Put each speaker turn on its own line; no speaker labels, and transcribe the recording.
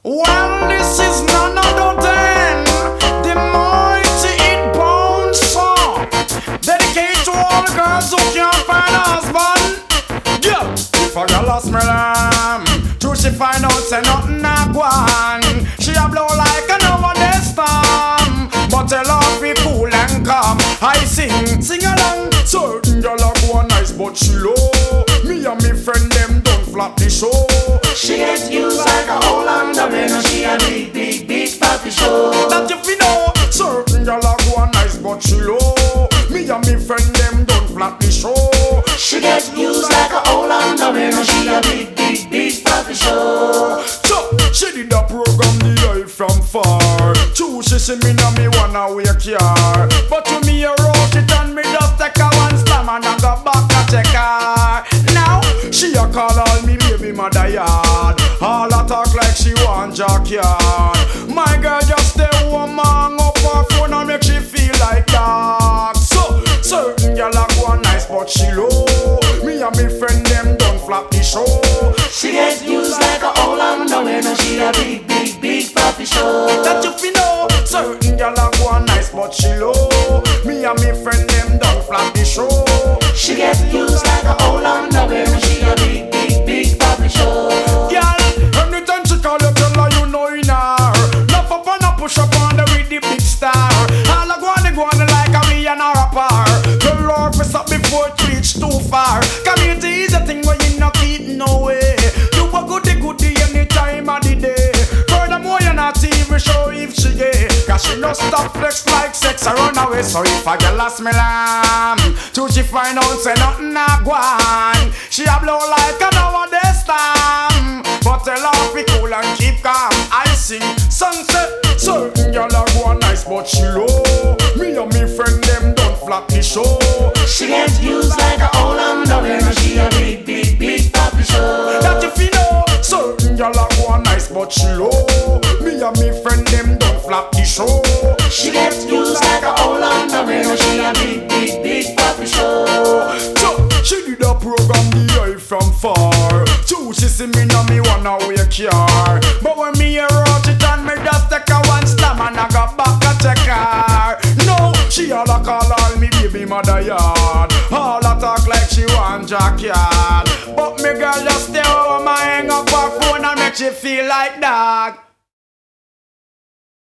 Well, this is none other than the mighty It Bound song, dedicated to all the girls who can't find a husband. Yeah, if a girl a smell true she find out say nothing a go on. She a blow like a nowadays storm, but tell her be cool and calm. I sing along. Certain girl a go nice but she low. Me and me friend them don't flap the show.
She get used like a whole underwear. Now she a big party show.
That if you know, certain girl a go nice but she low. Me and me friend them don't flap the show.
She get used like a whole underwear. Now she a big party show.
So she did a program the eye from far. True she see me now me wanna wake her, but to me a wrote it and me just take her one slam and I go back a check her. Now she a call all me baby mother yard. All a talk like she want jackyard. My girl just stay home hang up her phone and make she feel like that. So certain girl a go nice but she low. Me and me friend them don't flap the show.
She get used like a whole underwear. Now she a big party show.
That you fi know, certain girl a go nice but she low. Me and me friend them don't flap the show.
She get used like a whole underwear. Now she a big party show.
Girl, anytime she call you, tell her you know in her. Nuff up and a push up on the with the big star. All a go on like a me and a rapper. Tell her fi stop before it reach too far. Community is a thing where you not keep no way. You a goodie any time of the day. Furthermore you not even show if she gay, cause she no stop flex like sex or run away. So if a girl a smell till she find out say nothing a go on. She a blow like a nowadays storm, but tell her be cool and keep calm. I sing sunset. Certain girl a go nice but she low. Me and me friend them don't flap the show.
She get used like a whole underwear. Now she a big party show.
That if you know, certain girl a go nice but she low. Me and me friend them don't flap the show.
She get used like a whole underwear. Now she a big party show.
So she did a program the eye from far. True she see me now me wanna wake her, but when me hear out it and me just take her one slam and I go back a check her. No, she all a call all me baby mother yard. All a talk like she want jackyard, but me girl just stay home and hang up her phone and make she feel like dog.